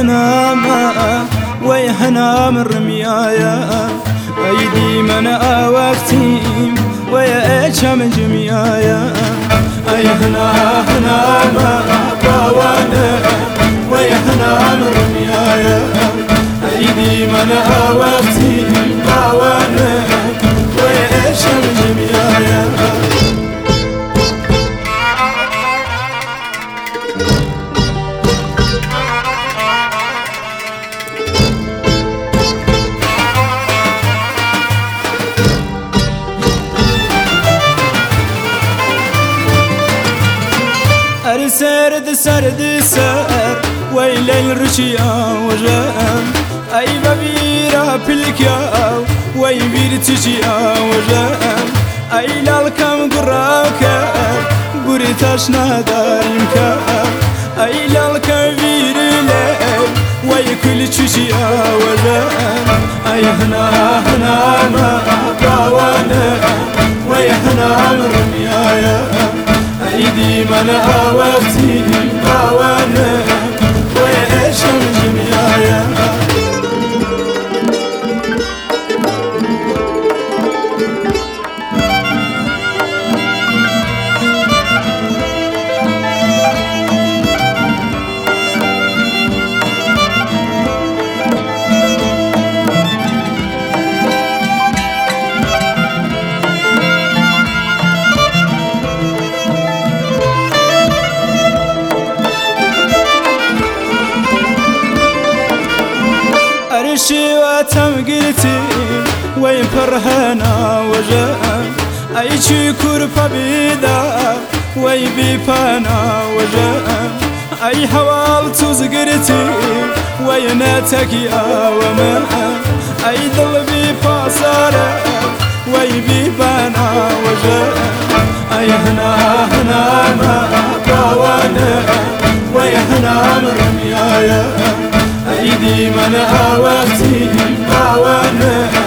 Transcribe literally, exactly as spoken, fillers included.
هنا ما ويهنا من رميايا أيدي من أوقتيم ويا أجم جميايا أي هنا هنا ما باوانا ويهنا من رميايا أيدي من أوقتيم باوانا ويا أجم جميايا سرد سرد سر ويلي الرشيا وجام أي ببيرا بلكيا ويبير تجيا وجام أي لالكم قراكا قريتاش نادار يمكا أي لالكم بيرلي ويكل تجيا وجام أي هنا هنا ما باوانا ويهنا مرميايا أيدي من أوقتي باوانا ويأشم جميايا أرشي واتم قلتي وين فرهنا وجاء أي شي كرفة بيدا وي بيبانا وجاء أي حوال تزقرتي ويناتك يا وما أي ضلبي فاصارة وي بيبانا وجاء أي هنا هنا ما باوانا ويهنا مرميايا أيدي من أوقتي باوانا